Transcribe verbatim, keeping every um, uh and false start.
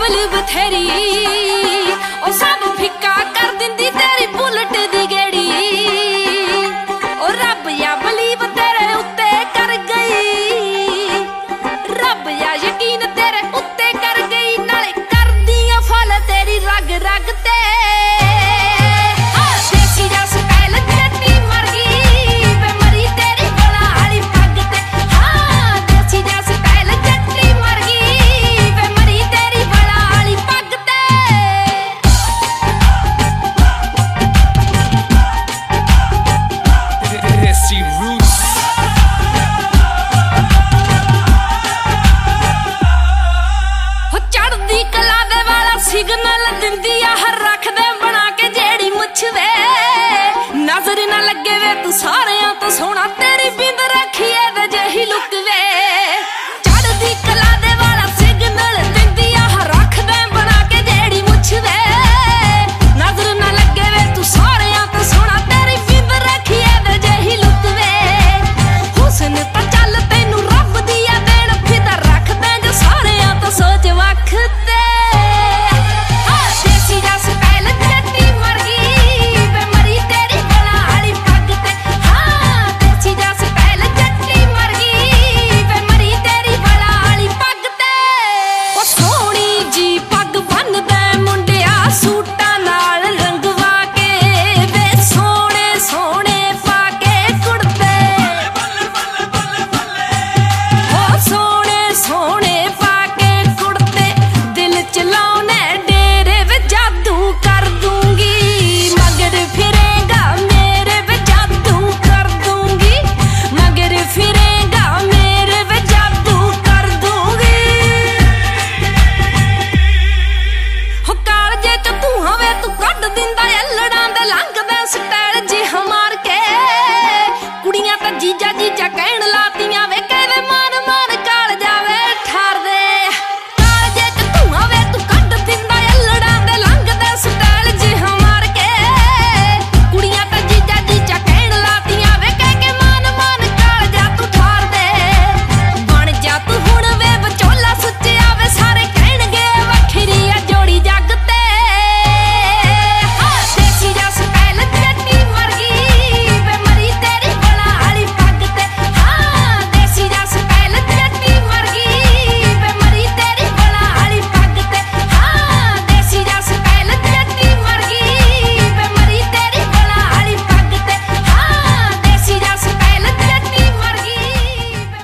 अवल बथेरी ओ सब फिक्का कर दिंदी तेरी बुलट दी गेड़ी ओ रब या बलीव तेरे उत्ते कर गई रब या यकीन तेरे उत्ते कर गई नाले कर दियां फल तेरी रग रग ते सिग्नल दिंदी हर रख दे बना के जेड़ी मुछ वे नजर ना लगे वे तू सारियां तो सोना तेरी बिंद रखी है ते जही लुक वे चढ़दी कला दे वाला सिग्नल दिंदी हर रख दे बना के जेड़ी मुछ वे नजर ना लगे वे तू सारियां तो सोना तेरी बिंद रखी है ते जही लुक वे हुस्न ता चल तैनू रब दिया देन फिर रख दे जो सारियां तो सोच वख ते लंघदा स्टैप